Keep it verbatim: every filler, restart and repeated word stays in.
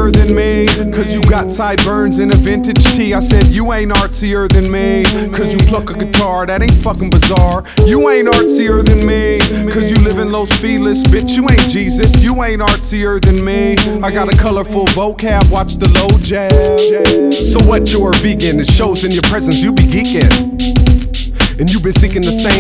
artsier than me, cause you got sideburns in a vintage tee. I said you ain't artsier than me, cause you pluck a guitar, that ain't fucking bizarre. You ain't artsier than me, cause you live in Los Feliz, bitch, you ain't Jesus. You ain't artsier than me. I got a colorful vocab, watch the low jab. So what, you're a vegan, it shows in your presence, you be geeking. And you've been seeking the same